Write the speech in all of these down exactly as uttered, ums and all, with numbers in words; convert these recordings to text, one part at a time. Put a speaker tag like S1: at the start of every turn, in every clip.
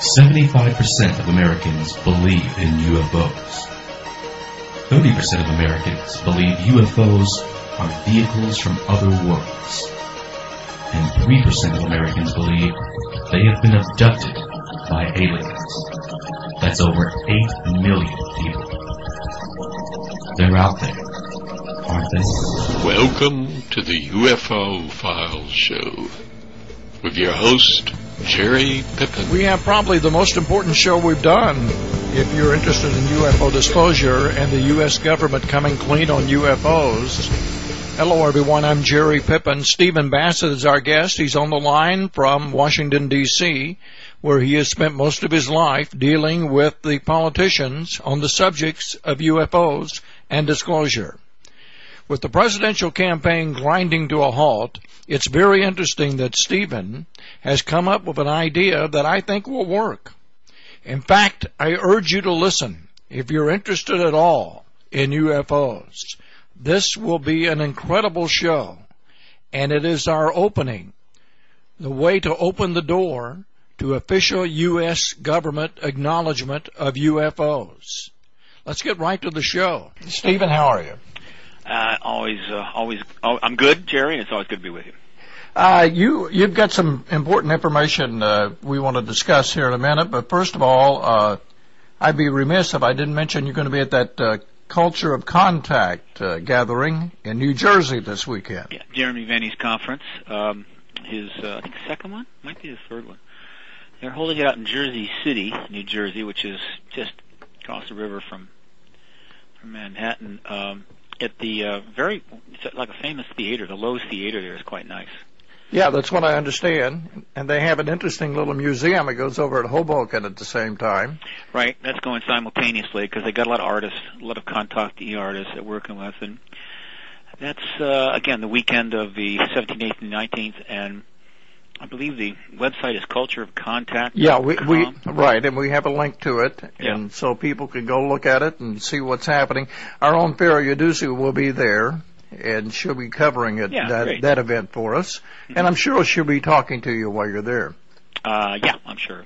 S1: seventy-five percent of Americans believe in U F Os. thirty percent of Americans believe U F Os are vehicles from other worlds. And three percent of Americans believe they have been abducted by aliens. That's over eight million people. They're out there, aren't they?
S2: Welcome to the U F O Files Show with your host, Jerry Pippin.
S3: We have probably the most important show we've done if you're interested in U F O disclosure and the U S government coming clean on U F Os. Hello, everyone. I'm Jerry Pippin. Stephen Bassett is our guest. He's on the line from Washington, D C, where he has spent most of his life dealing with the politicians on the subjects of U F Os and disclosure. With the presidential campaign grinding to a halt, it's very interesting that Stephen has come up with an idea that I think will work. In fact, I urge you to listen if you're interested at all in U F Os. This will be an incredible show, and it is our opening, the way to open the door to official U S government acknowledgement of U F Os. Let's get right to the show. Stephen, how are you?
S4: Uh, always, uh, always, oh, I'm good, Jerry, and it's always good to be with you.
S3: Uh, you, you've got some important information uh, we want to discuss here in a minute, but first of all, uh, I'd be remiss if I didn't mention you're going to be at that uh, Culture of Contact uh, gathering in New Jersey this weekend.
S4: Yeah, Jeremy Venny's conference, um, his, uh, I think, second one, might be his third one. They're holding it out in Jersey City, New Jersey, which is just across the river from, from Manhattan. Um, at the uh, very, it's like a famous theater, the Lowe's Theater there is quite nice.
S3: Yeah, that's what I understand. And they have an interesting little museum. It goes over at Hoboken at the same time.
S4: Right, that's going simultaneously because they got a lot of artists, a lot of contactee artists they're working with. And that's, uh, again, the weekend of the seventeenth, eighteenth, and nineteenth. And I believe the website is Culture of Contact.
S3: Yeah, we, we right, and we have a link to it.
S4: Yeah.
S3: And so people can go look at it and see what's happening. Our own Farah Yadusi will be there, and she'll be covering it,
S4: yeah,
S3: that,
S4: great.
S3: that event for us. Mm-hmm. And I'm sure she'll be talking to you while you're there.
S4: Uh, yeah, I'm sure.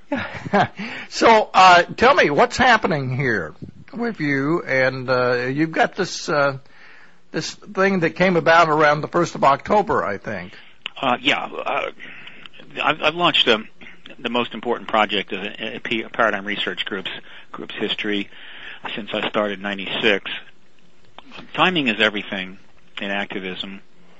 S3: So, uh, tell me, what's happening here with you? And uh, you've got this uh, this thing that came about around the first of October, I think.
S4: Uh, yeah, uh, I've, I've launched a, the most important project of a, a Paradigm Research Group's, group's history since I started in ninety-six. Timing is everything in activism.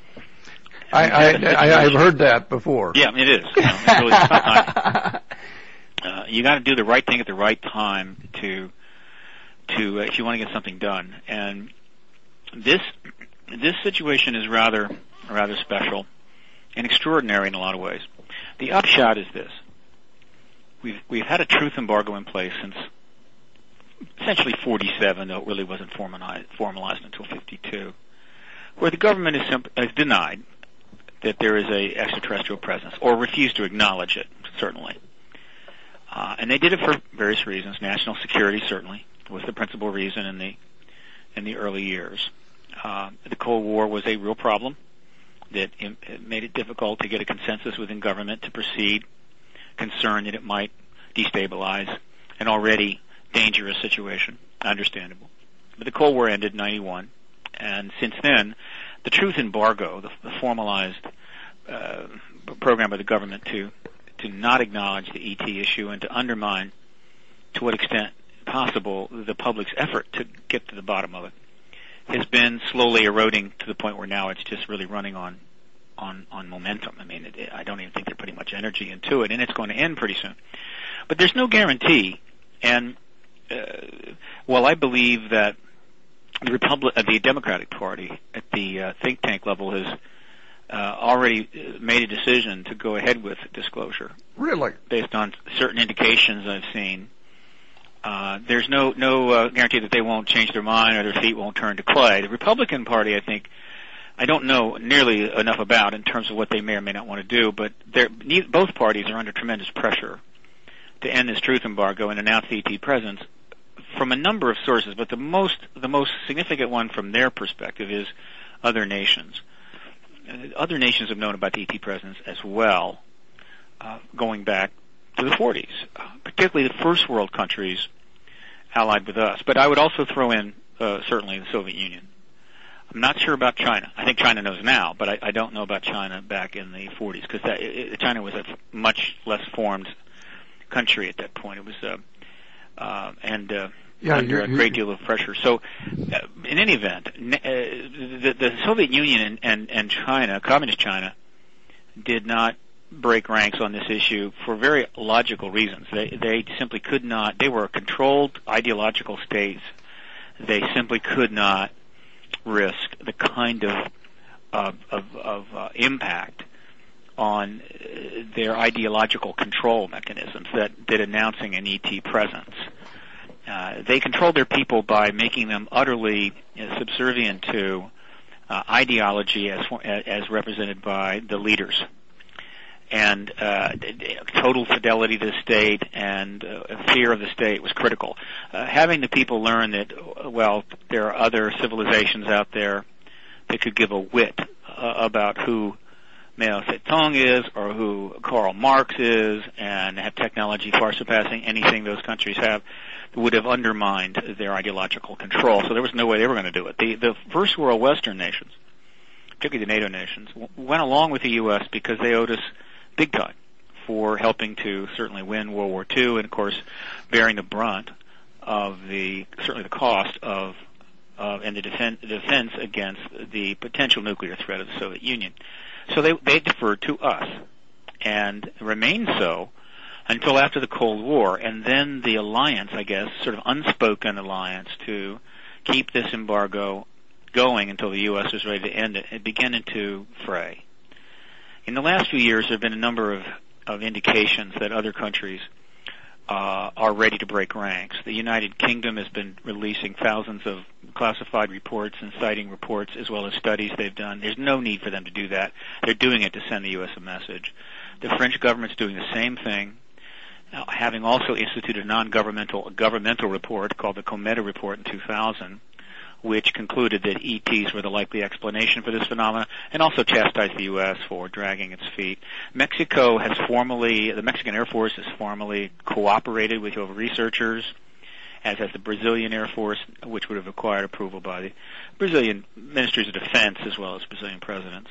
S3: I, I, I, I've heard that before.
S4: Yeah, it is. You know, it's really uh, you got to do the right thing at the right time to, to uh, if you want to get something done. And this this situation is rather rather special and extraordinary in a lot of ways. The upshot is this: we've we've had a truth embargo in place since essentially forty-seven, though it really wasn't formalized, formalized until fifty-two, where the government has, simp- has denied that there is a extraterrestrial presence, or refused to acknowledge it, certainly. Uh, and they did it for various reasons. National security, certainly, was the principal reason in the in the early years. Uh, the Cold War was a real problem that it, it made it difficult to get a consensus within government to proceed, concerned that it might destabilize an already dangerous situation. Understandable. But the Cold War ended in ninety-one, and since then, the truth embargo, the, the formalized uh, program by the government to to not acknowledge the E T issue and to undermine, to what extent possible, the public's effort to get to the bottom of it, has been slowly eroding to the point where now it's just really running on on, on momentum. I mean, it, it, I don't even think they're putting much energy into it, and it's going to end pretty soon. But there's no guarantee, and uh, while I believe that The Republic, uh, the Democratic Party at the uh, think tank level has uh, already made a decision to go ahead with disclosure.
S3: Really?
S4: Based on certain indications I've seen. Uh, there's no no uh, guarantee that they won't change their mind or their feet won't turn to clay. The Republican Party, I think, I don't know nearly enough about in terms of what they may or may not want to do, but both parties are under tremendous pressure to end this truth embargo and announce the E T presence, from a number of sources, but the most the most significant one from their perspective is other nations. Other nations have known about the E T presence as well, uh, going back to the forties. Uh, particularly the first world countries allied with us. But I would also throw in uh, certainly the Soviet Union. I'm not sure about China. I think China knows now, but I, I don't know about China back in the forties, because China was a much less formed country at that point. It was, uh, uh, and uh,
S3: yeah,
S4: under a great deal of pressure. So, uh, in any event, uh, the, the Soviet Union and, and, and China, Communist China, did not break ranks on this issue for very logical reasons. They, they simply could not. They were controlled ideological states. They simply could not risk the kind of of, of, of uh, impact on uh, their ideological control mechanisms that, that announcing an E T presence. Uh, they controlled their people by making them utterly uh, subservient to uh, ideology as as represented by the leaders, and uh, total fidelity to the state and uh, fear of the state was critical. Uh, having the people learn that, well, there are other civilizations out there that could give a whit uh, about who Mao Zedong is or who Karl Marx is, and have technology far surpassing anything those countries have, would have undermined their ideological control. So there was no way they were going to do it. The, the first world Western nations, particularly the NATO nations, w- went along with the U S because they owed us big time for helping to certainly win World War Two, and of course bearing the brunt of the certainly the cost of uh, and the defense, defense against the potential nuclear threat of the Soviet Union. So they they deferred to us and remained so until after the Cold War, and then the alliance, I guess, sort of unspoken alliance to keep this embargo going until the U S was ready to end it, it began to fray. In the last few years, there have been a number of, of indications that other countries uh, are ready to break ranks. The United Kingdom has been releasing thousands of classified reports and citing reports as well as studies they've done. There's no need for them to do that. They're doing it to send the U S a message. The French government's doing the same thing, uh, having also instituted a non-governmental a governmental report called the Cometa Report in two thousand, which concluded that E Ts were the likely explanation for this phenomenon, and also chastised the U S for dragging its feet. Mexico has formally, the Mexican Air Force has formally cooperated with your researchers, as has the Brazilian Air Force, which would have required approval by the Brazilian Ministries of Defense as well as Brazilian presidents.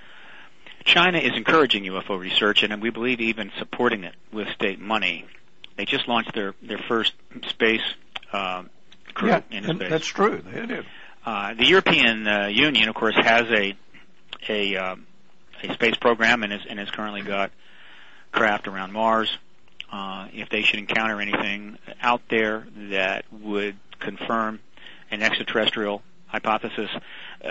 S4: China is encouraging U F O research, and we believe even supporting it with state money. They just launched their, their first space uh, crew
S3: yeah,
S4: into space.
S3: That's true. They did.
S4: Uh, the European uh, Union, of course, has a a, um, a space program and, is, and has currently got craft around Mars. Uh, if they should encounter anything out there that would confirm an extraterrestrial hypothesis, uh,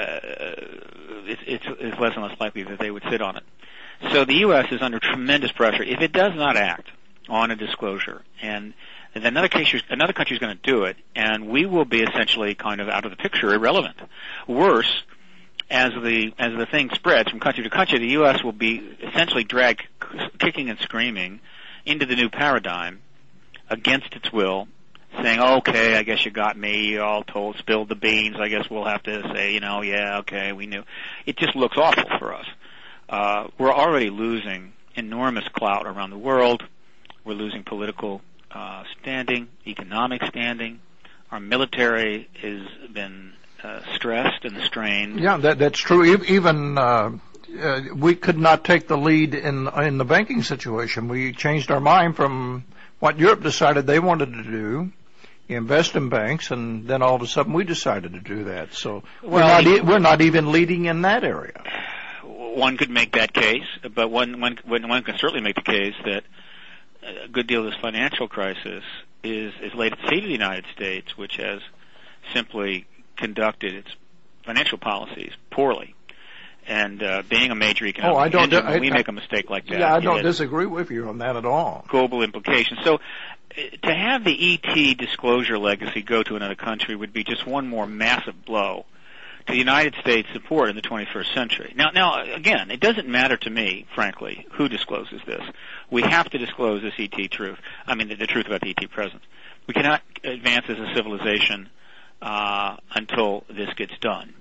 S4: it's, it's, it's less and less likely that they would sit on it. So the U S is under tremendous pressure. If it does not act on a disclosure, and then another country, another country is going to do it, and we will be essentially kind of out of the picture, irrelevant. Worse, as the as the thing spreads from country to country, the U S will be essentially dragged kicking and screaming into the new paradigm against its will, saying, okay, I guess you got me, you all told, spilled the beans, I guess we'll have to say, you know, yeah, okay, we knew. It just looks awful for us. Uh, we're already losing enormous clout around the world. We're losing political uh, standing, economic standing. Our military has been uh, stressed and strained.
S3: Yeah, that, that's true. Even uh, uh, we could not take the lead in in the banking situation. We changed our mind from what Europe decided they wanted to do, invest in banks, and then all of a sudden we decided to do that. So
S4: well,
S3: we're, not e- we're not even leading in that area.
S4: One could make that case, but one, one, one can certainly make the case that a good deal of this financial crisis is, is laid at the feet of the United States, which has simply conducted its financial policies poorly. And uh, being a major economic
S3: oh, I don't,
S4: engine,
S3: I,
S4: when we
S3: I,
S4: make a mistake like that,
S3: yeah, I don't disagree with you on that at all.
S4: Global implications. So to have the E T disclosure legacy go to another country would be just one more massive blow to the United States support in the twenty-first century. Now, now again, it doesn't matter to me, frankly, who discloses this. We have to disclose this E T truth. I mean, the, the truth about the E T presence. We cannot advance as a civilization uh, until this gets done.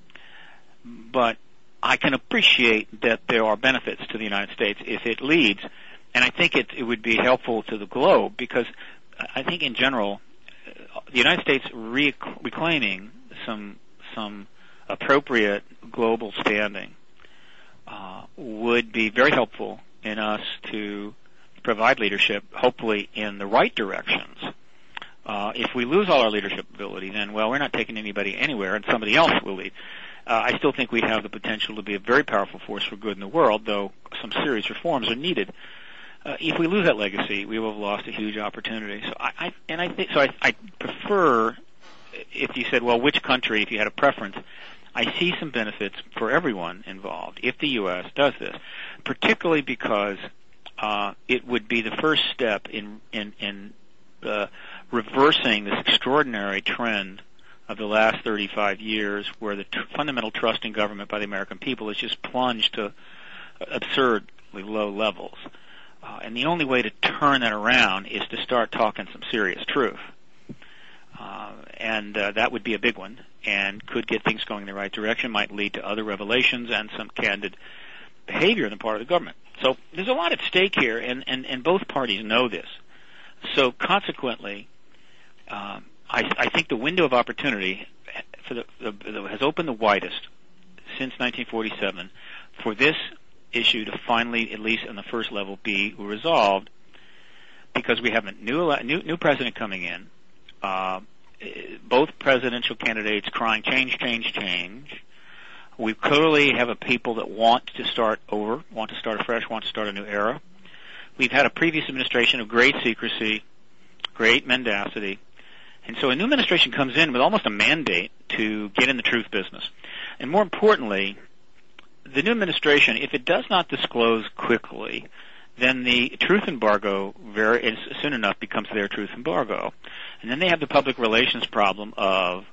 S4: But I can appreciate that there are benefits to the United States if it leads, and I think it, it would be helpful to the globe because I think in general, the United States re- reclaiming some some appropriate global standing uh, would be very helpful in us to provide leadership, hopefully in the right directions. Uh, if we lose all our leadership ability, then, well, we're not taking anybody anywhere, and somebody else will lead. Uh, I still think we have the potential to be a very powerful force for good in the world, though some serious reforms are needed. Uh, if we lose that legacy, we will have lost a huge opportunity. So I, I and I think so. I, I prefer, if you said, well, which country, if you had a preference, I see some benefits for everyone involved if the U S does this, particularly because uh, it would be the first step in in in uh, reversing this extraordinary trend of the last thirty-five years, where the tr- fundamental trust in government by the American people has just plunged to absurdly low levels. Uh, and the only way to turn that around is to start talking some serious truth. Uh, and uh, that would be a big one, and could get things going in the right direction, might lead to other revelations and some candid behavior on the part of the government. So there's a lot at stake here, and, and, and both parties know this. So consequently, um, I, I think the window of opportunity for the, the, has opened the widest since nineteen forty-seven for this issue to finally, at least on the first level, be resolved, because we have a new new, new president coming in, uh, both presidential candidates crying change, change, change. We clearly have a people that want to start over, want to start afresh, want to start a new era. We've had a previous administration of great secrecy, great mendacity. And so a new administration comes in with almost a mandate to get in the truth business. And more importantly, the new administration, if it does not disclose quickly, then the truth embargo very soon enough becomes their truth embargo. And then they have the public relations problem of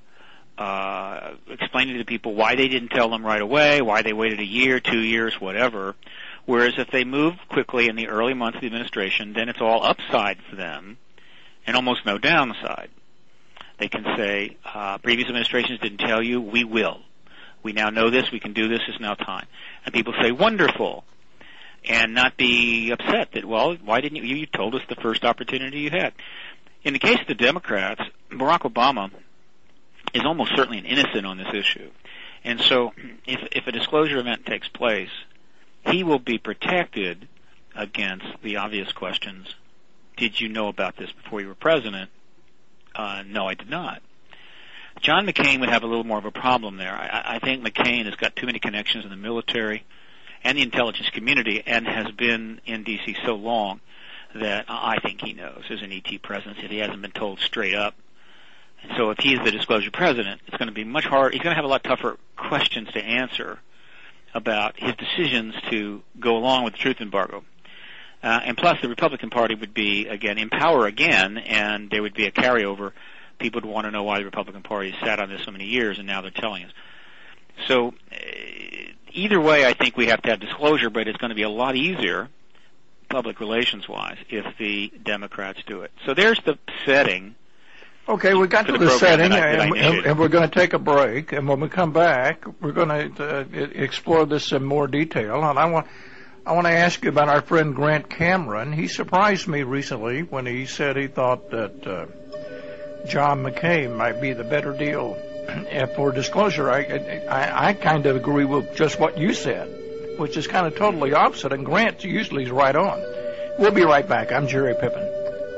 S4: uh, explaining to people why they didn't tell them right away, why they waited a year, two years, whatever. Whereas if they move quickly in the early months of the administration, then it's all upside for them and almost no downside. They can say, uh, previous administrations didn't tell you, we will. We now know this, we can do this, it's now time. And people say, wonderful, and not be upset that, well, why didn't you, you told us the first opportunity you had. In the case of the Democrats, Barack Obama is almost certainly an innocent on this issue. And so if, if a disclosure event takes place, he will be protected against the obvious questions. Did you know about this before you were president? Uh, no, I did not. John McCain would have a little more of a problem there. I, I think McCain has got too many connections in the military and the intelligence community, and has been in D C so long that I think he knows there's an E T presence if he hasn't been told straight up. And so if he's the disclosure president, it's going to be much harder. He's going to have a lot tougher questions to answer about his decisions to go along with the truth embargo. Uh, and plus, the Republican Party would be, again, in power again, and there would be a carryover. People would want to know why the Republican Party has sat on this so many years, and now they're telling us. So uh, either way, I think we have to have disclosure, but it's going to be a lot easier, public relations-wise, if the Democrats do it. So there's the setting.
S3: Okay, we got to the, the setting, I, and, and, and we're going to take a break. And when we come back, we're going to uh, explore this in more detail. And I want, I want to ask you about our friend Grant Cameron. He surprised me recently when he said he thought that uh, John McCain might be the better deal. And for disclosure, I, I, I kind of agree with just what you said, which is kind of totally opposite. And Grant usually is right on. We'll be right back. I'm Jerry Pippin.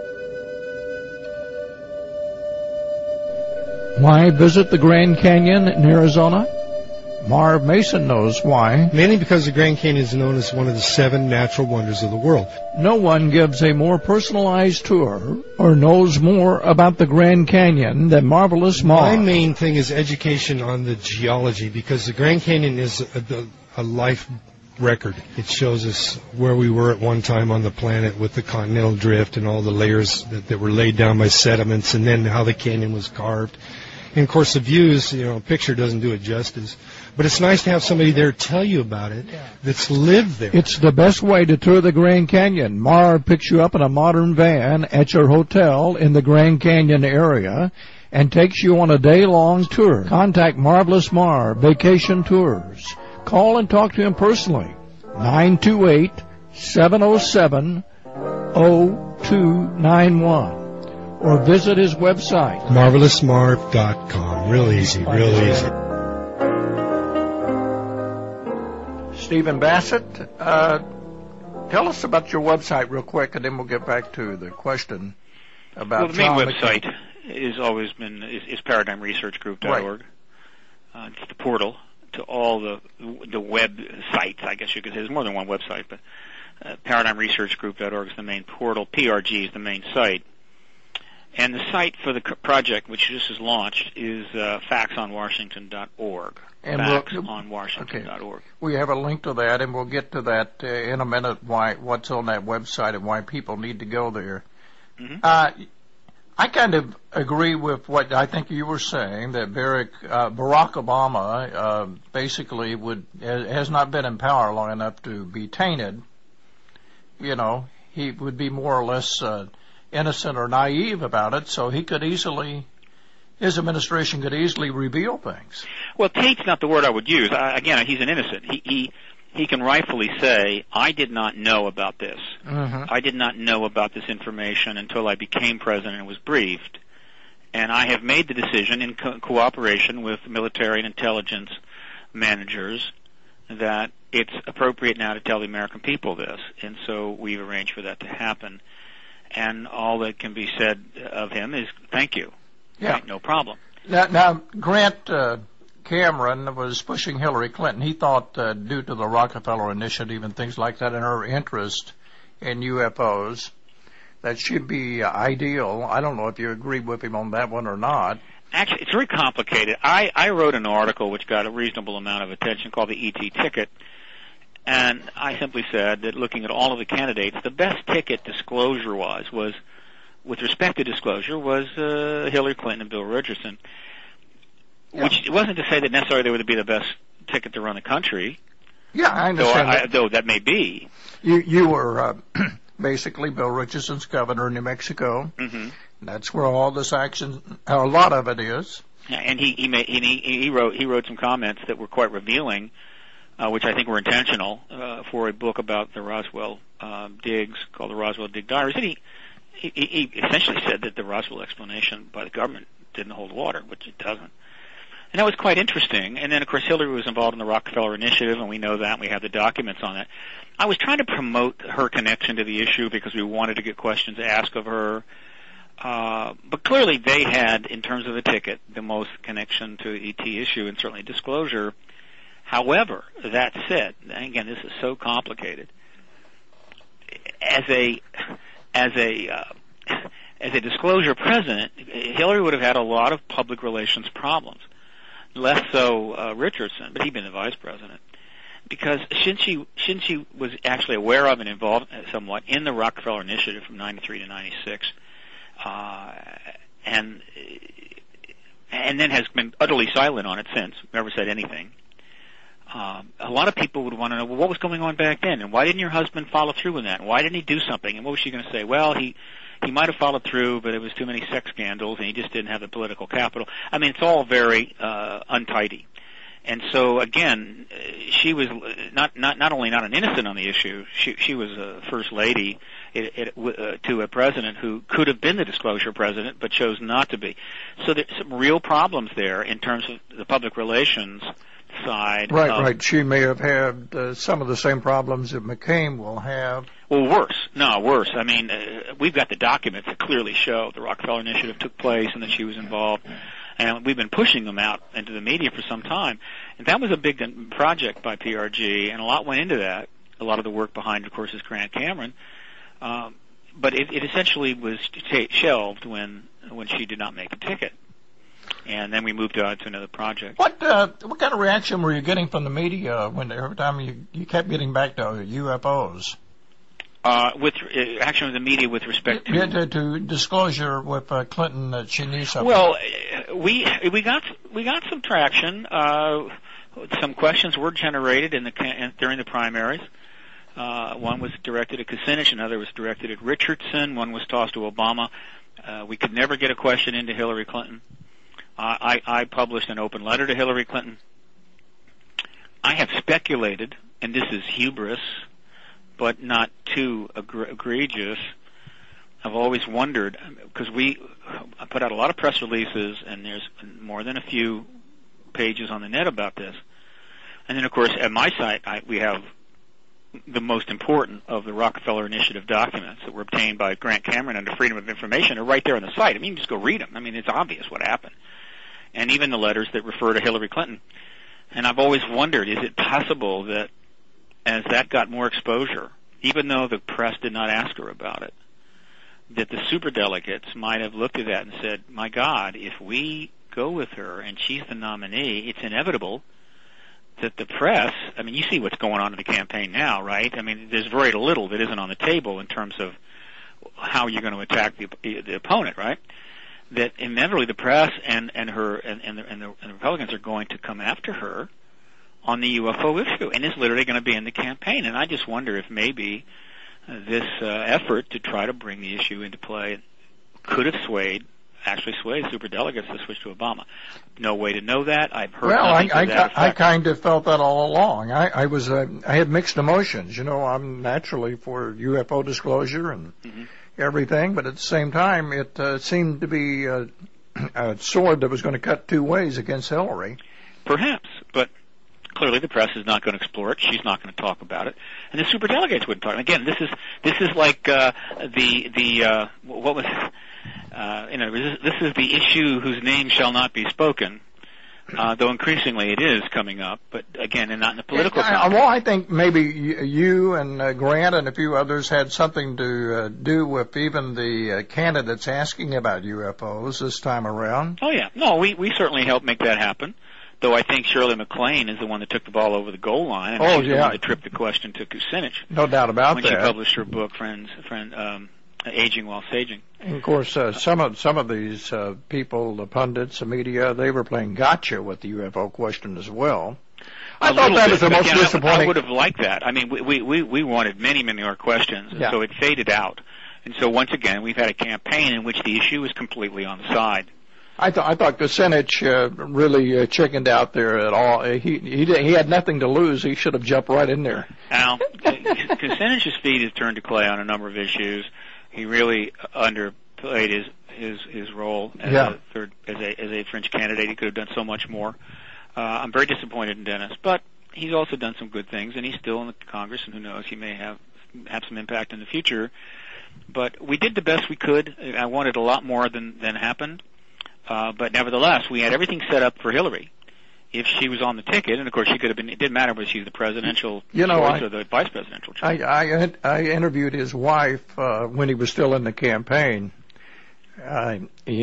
S3: Why visit the Grand Canyon in Arizona? Marv Mason knows why.
S5: Mainly because the Grand Canyon is known as one of the seven natural wonders of the world.
S3: No one gives a more personalized tour or knows more about the Grand Canyon than Marvelous Marv.
S5: My main thing is education on the geology, because the Grand Canyon is a, a life record. It shows us where we were at one time on the planet with the continental drift and all the layers that, that were laid down by sediments, and then how the canyon was carved. And, of course, the views, you know, a picture doesn't do it justice. But it's nice to have somebody there tell you about it that's lived there.
S3: It's the best way to tour the Grand Canyon. Marv picks you up in a modern van at your hotel in the Grand Canyon area and takes you on a day-long tour. Contact Marvelous Marv Vacation Tours. Call and talk to him personally. nine two eight, seven oh seven, oh two nine one. or visit his website.
S5: marvelous marv dot com. Real easy, real easy.
S3: Stephen Bassett, uh, tell us about your website real quick, and then we'll get back to the question about.
S4: Well, the main
S3: Tom
S4: website
S3: McCain.
S4: has always been is, is paradigm research group dot org. Right. Uh, it's the portal to all the the web sites. I guess you could say there's more than one website, but uh, paradigm research group dot org is the main portal. P R G is the main site. And the site for the project, which just is launched, is uh, facts on washington dot org. facts on washington dot org.
S3: Okay. We have a link to that, and we'll get to that uh, in a minute, why what's on that website and why people need to go there. Mm-hmm. Uh, I kind of agree with what I think you were saying, that Barack, uh, Barack Obama uh, basically would has not been in power long enough to be tainted. You know, he would be more or less uh, innocent or naive about it, so he could easily, his administration could easily reveal things.
S4: Well, taint's not the word I would use. I, again, he's an innocent. He, he he can rightfully say, I did not know about this. Mm-hmm. I did not know about this information until I became president and was briefed. And I have made the decision in co- cooperation with military and intelligence managers that it's appropriate now to tell the American people this. And so we've arranged for that to happen. And all that can be said of him is thank you.
S3: Yeah.
S4: Right, no problem.
S3: Now, now Grant uh, Cameron was pushing Hillary Clinton. He thought, uh, due to the Rockefeller Initiative and things like that, and her interest in U F Os, that she'd be uh, ideal. I don't know if you agree with him on that one or not.
S4: Actually, it's very complicated. I, I wrote an article which got a reasonable amount of attention called the E T Ticket. And I simply said that looking at all of the candidates, the best ticket disclosure-wise was, with respect to disclosure, was uh, Hillary Clinton and Bill Richardson. Yeah. Which wasn't to say that necessarily they would be the best ticket to run the country.
S3: Yeah, I understand.
S4: Though, I,
S3: that.
S4: though that may be.
S3: You you were uh, basically Bill Richardson's governor in New Mexico. Mm-hmm. That's where all this action, a lot of it is.
S4: Yeah, and he he, made, he he wrote he wrote some comments that were quite revealing. Uh, which I think were intentional, uh, for a book about the Roswell uh, digs called the Roswell Dig Diaries. And he, he, he essentially said that the Roswell explanation by the government didn't hold water, which it doesn't. And that was quite interesting. And then, of course, Hillary was involved in the Rockefeller Initiative, and we know that, and we have the documents on it. I was trying to promote her connection to the issue because we wanted to get questions asked of her. Uh, but clearly they had, in terms of the ticket, the most connection to the E T issue and certainly disclosure. However, that said, and again, this is so complicated. As a as a uh, as a disclosure president, Hillary would have had a lot of public relations problems. Less so uh, Richardson, but he'd been the vice president, because since she since she was actually aware of and involved somewhat in the Rockefeller Initiative from ninety-three to ninety-six, uh, and and then has been utterly silent on it since, never said anything. Um, a lot of people would want to know, well, what was going on back then, and why didn't your husband follow through with that, and why didn't he do something, and what was she going to say? Well, he he might have followed through, but it was too many sex scandals, and he just didn't have the political capital. I mean, it's all very uh, untidy. And so, again, she was not not not only not an innocent on the issue, she she was a first lady it, it, uh, to a president who could have been the disclosure president, but chose not to be. So there's some real problems there in terms of the public relations side.
S3: Right,
S4: of,
S3: right. She may have had uh, some of the same problems that McCain will have.
S4: Well, worse. No, worse. I mean, uh, we've got the documents that clearly show the Rockefeller Initiative took place and that she was involved. And we've been pushing them out into the media for some time. And that was a big project by P R G, and a lot went into that. A lot of the work behind, of course, is Grant Cameron. Um, but it, it essentially was t- shelved when when she did not make the ticket. And then we moved on to another project.
S3: What uh, what kind of reaction were you getting from the media when every time you, you kept getting back to U F Os?
S4: Uh, with uh, action of the media with respect to
S3: yeah, to, to disclosure with uh, Clinton that she knew something.
S4: Well, we we got we got some traction. Uh, some questions were generated in the in, during the primaries. Uh, one was directed at Kucinich, another was directed at Richardson. One was tossed to Obama. Uh, we could never get a question into Hillary Clinton. Uh, I, I published an open letter to Hillary Clinton. I have speculated, and this is hubris, but not too egregious. I've always wondered, because we, put out a lot of press releases, and there's more than a few pages on the net about this. And then, of course, at my site, I, we have the most important of the Rockefeller Initiative documents that were obtained by Grant Cameron under Freedom of Information are right there on the site. I mean, you can just go read them. I mean, it's obvious what happened. And even the letters that refer to Hillary Clinton. And I've always wondered, is it possible that as that got more exposure, even though the press did not ask her about it, that the superdelegates might have looked at that and said, my God, if we go with her and she's the nominee, it's inevitable that the press, I mean, you see what's going on in the campaign now, right? I mean, there's very little that isn't on the table in terms of how you're going to attack the, the opponent, right? That inevitably the press and, and her and, and, the, and, the, and the Republicans are going to come after her on the U F O issue, and it's literally going to be in the campaign. And I just wonder if maybe uh, this uh, effort to try to bring the issue into play could have swayed, actually swayed superdelegates to switch to Obama. No way to know that. I've heard
S3: well,
S4: nothing
S3: I,
S4: to
S3: I,
S4: that
S3: I
S4: effect.
S3: kind of felt that all along. I, I was, uh, I had mixed emotions. You know, I'm naturally for U F O disclosure and mm-hmm. everything, but at the same time, it uh, seemed to be uh, a sword that was going to cut two ways against Hillary.
S4: Perhaps, but clearly the press is not going to explore it. She's not going to talk about it, and the superdelegates wouldn't talk. Again, this is this is like uh, the the uh, what was uh, you know this, this is the issue whose name shall not be spoken. Uh, though increasingly it is coming up, but again, and not in the political context.
S3: Well, I think maybe you and uh, Grant and a few others had something to uh, do with even the uh, candidates asking about U F Os this time around.
S4: Oh yeah, no, we we certainly helped make that happen. Though I think Shirley MacLaine is the one that took the ball over the goal line. And
S3: oh
S4: she's
S3: yeah,
S4: the one that tripped the question to Kucinich.
S3: No doubt about
S4: when
S3: that.
S4: When she published her book, Friends, Friend, um, Aging While Saging.
S3: And of course, uh, some of some of these uh, people, the pundits, the media, they were playing gotcha with the U F O question as well. I
S4: a
S3: thought that
S4: bit,
S3: was the most
S4: again,
S3: disappointing.
S4: I would have liked that. I mean, we we we wanted many many more questions, and
S3: yeah.
S4: so it faded out. And so once again, we've had a campaign in which the issue is completely on the side.
S3: I thought I thought Kucinich uh, really uh, chickened out there at all. He he did, he had nothing to lose. He should have jumped right in there.
S4: Now, Kucinich's feet has turned to clay on a number of issues. He really underplayed his his his role as
S3: yeah.
S4: a third as a as a French candidate. He could have done so much more. Uh, I'm very disappointed in Dennis, but he's also done some good things, and he's still in the Congress, and who knows, he may have have some impact in the future. But we did the best we could. I wanted a lot more than than happened. Uh, but nevertheless, we had everything set up for Hillary. If she was on the ticket, and of course she could have been, it didn't matter whether she's the presidential
S3: you know,
S4: choice
S3: I,
S4: or the vice presidential choice.
S3: I, I, I interviewed his wife uh, when he was still in the campaign uh,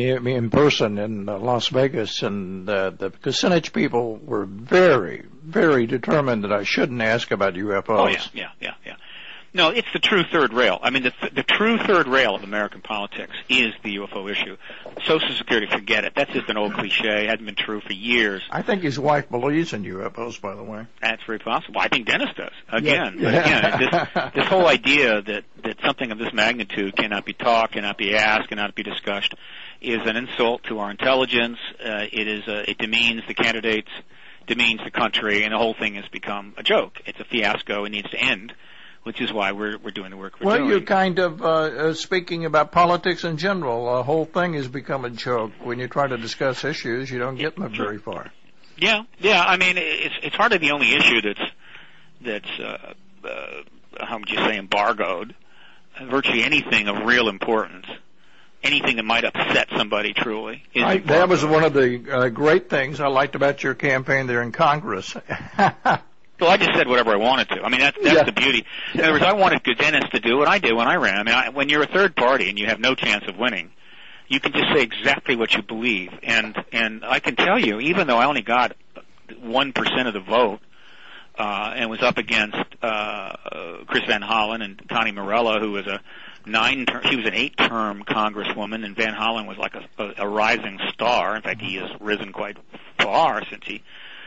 S3: in person in uh, Las Vegas, and uh, the Kucinich people were very, very determined that I shouldn't ask about U F Os.
S4: Oh, yeah, yeah, yeah, yeah. No, it's the true third rail. I mean, the, th- the true third rail of American politics is the U F O issue. Social Security, forget it. That's just an old cliche. It hasn't been true for years.
S3: I think his wife believes in U F Os, by the way.
S4: That's very possible. I think Dennis does. Again,
S3: yeah.
S4: but again, this, this whole idea that, that something of this magnitude cannot be taught, cannot be asked, cannot be discussed is an insult to our intelligence. Uh, it is a, it demeans the candidates, demeans the country, and the whole thing has become a joke. It's a fiasco. It needs to end. Which is why we're we're doing the work we're
S3: well,
S4: doing.
S3: Well, you're kind of uh, uh, speaking about politics in general. The whole thing has become a joke. When you try to discuss issues, you don't get them very far.
S4: Yeah, yeah. I mean, it's it's hardly the only issue that's that's uh, uh, how would you say embargoed. Virtually anything of real importance, anything that might upset somebody truly. Is
S3: I, that was one of the uh, great things I liked about your campaign there in Congress.
S4: Well, I just said whatever I wanted to. I mean, that's, that's
S3: yeah.
S4: the beauty. In other words, I wanted Dennis to do what I did when I ran. I mean, I, when you're a third party and you have no chance of winning, you can just say exactly what you believe. And and I can tell you, even though I only got one percent of the vote uh, and was up against uh, Chris Van Hollen and Connie Morella, who was a nine, ter- she was an eight-term congresswoman, and Van Hollen was like a, a, a rising star. In fact, he has risen quite far since he.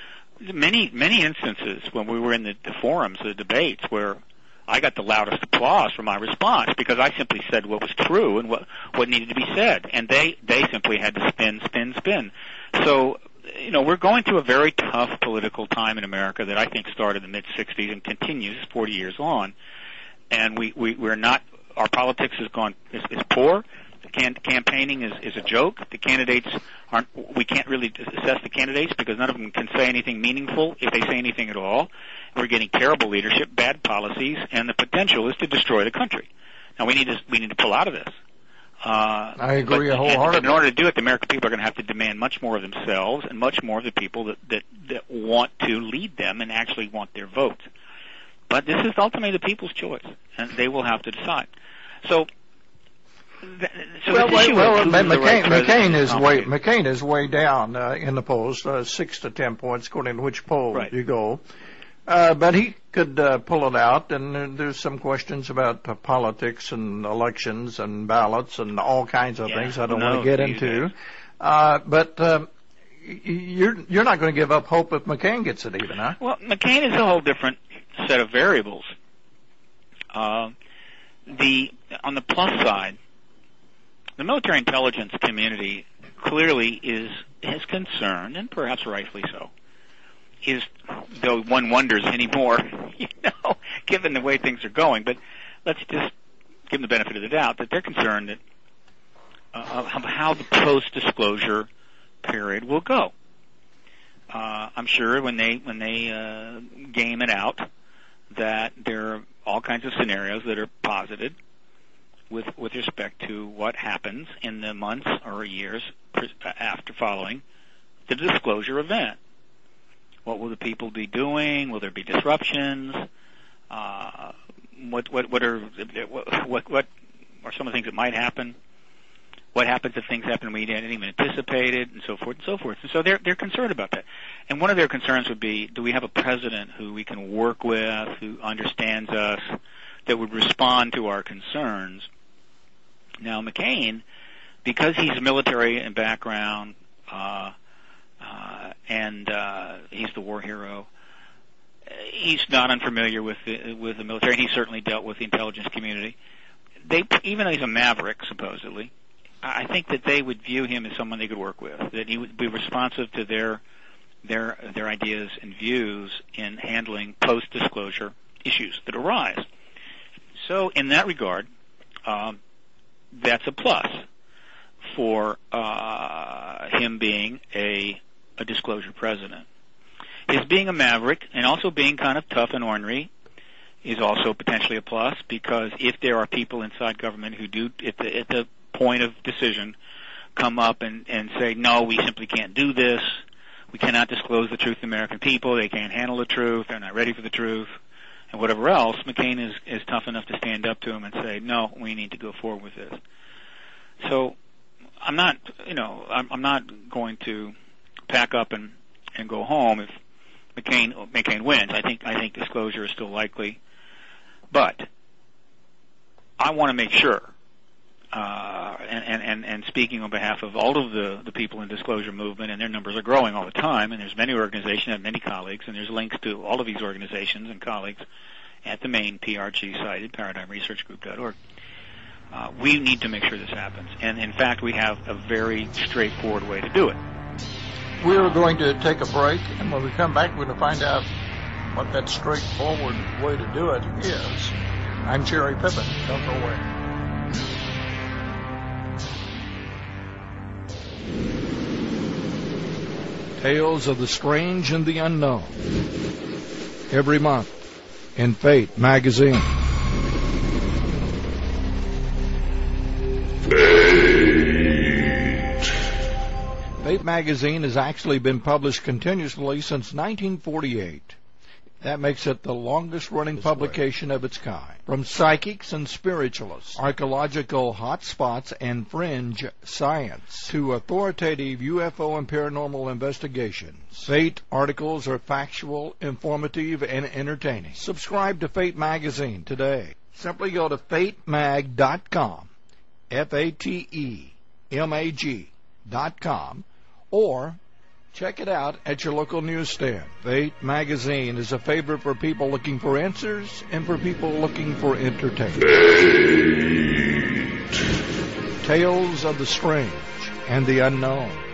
S4: Many, many instances when we were in the, the forums, the debates, where I got the loudest applause for my response because I simply said what was true and what, what needed to be said. And they, they simply had to spin, spin, spin. So, you know, we're going through a very tough political time in America that I think started in the mid-sixties and continues forty years on. And we, we, we're not, our politics has gone, is, is poor. The can- campaigning is, is a joke. The candidates aren't. We can't really assess the candidates because none of them can say anything meaningful, if they say anything at all. We're getting terrible leadership, bad policies, and the potential is to destroy the country. Now we need to we need to pull out of this. Uh,
S3: I agree
S4: but,
S3: wholeheartedly.
S4: and in order to do it, the American people are going to have to demand much more of themselves and much more of the people that, that, that want to lead them and actually want their votes. But this is ultimately the people's choice, and they will have to decide. So, th- so
S3: well,
S4: this
S3: wait,
S4: issue
S3: well,
S4: of who's
S3: McCain,
S4: the right
S3: McCain
S4: president
S3: is way
S4: complicated.
S3: McCain is way down uh, in the polls, uh, six to ten points, according to which poll
S4: Right.
S3: you go. Uh, but he could uh, pull it out, and uh, there's some questions about uh, politics and elections and ballots and all kinds of
S4: Yeah,
S3: things I don't
S4: who
S3: want to
S4: knows
S3: get
S4: these
S3: into.
S4: days.
S3: Uh, but um, y- you're you're not going to give up hope if McCain gets it even, huh?
S4: Well, McCain is a whole different set of variables. Uh, the on the plus side, the military intelligence community clearly is is concerned, and perhaps rightfully so, is, though one wonders anymore, you know, given the way things are going. But let's just give them the benefit of the doubt that they're concerned that uh, of how the post-disclosure period will go. Uh, I'm sure when they when they uh, game it out, that there are all kinds of scenarios that are posited with with respect to what happens in the months or years after following the disclosure event. What will the people be doing? Will there be disruptions? Uh, what what what are what what are some of the things that might happen? What happens if things happen we didn't even anticipate it, and so forth and so forth. And so they're they're concerned about that. And one of their concerns would be: do we have a president who we can work with, who understands us, that would respond to our concerns? Now, McCain, because he's military in background, uh, uh, and uh, he's the war hero, he's not unfamiliar with the, with the military, and he certainly dealt with the intelligence community. They, even though he's a maverick, supposedly, I think that they would view him as someone they could work with, that he would be responsive to their their their ideas and views in handling post-disclosure issues that arise. So, in that regard, um, that's a plus for uh, him being a a disclosure president. His being a maverick and also being kind of tough and ornery is also potentially a plus, because if there are people inside government who do, at the, at the point of decision, come up and, and say, no, we simply can't do this, we cannot disclose the truth to the American people, they can't handle the truth, they're not ready for the truth, and whatever else, McCain is, is tough enough to stand up to him and say, no, we need to go forward with this. So I'm not, you know, I'm, I'm not going to pack up and, and go home if McCain McCain wins. I think I think disclosure is still likely, but I want to make sure, uh, and, and, and speaking on behalf of all of the, the people in disclosure movement, and their numbers are growing all the time, and there's many organizations and many colleagues, and there's links to all of these organizations and colleagues at the main P R G site at paradigm research group dot org. Uh, we need to make sure this happens, and in fact we have a very straightforward way to do it.
S3: We're going to take a break, and when we come back, we're going to find out what that straightforward way to do it is. I'm Jerry Pippin. Don't go away. Tales of the Strange and the Unknown. Every month in Fate magazine. Fate magazine has actually been published continuously since nineteen forty-eight. That makes it the longest-running publication of its kind. From psychics and spiritualists, archaeological hotspots and fringe science, to authoritative U F O and paranormal investigations, Fate articles are factual, informative, and entertaining. Subscribe to Fate magazine today. Simply go to fate mag dot com, F A T E M A G dot com, or check it out at your local newsstand. Fate magazine is a favorite for people looking for answers and for people looking for entertainment. Fate. Tales of the strange and the unknown.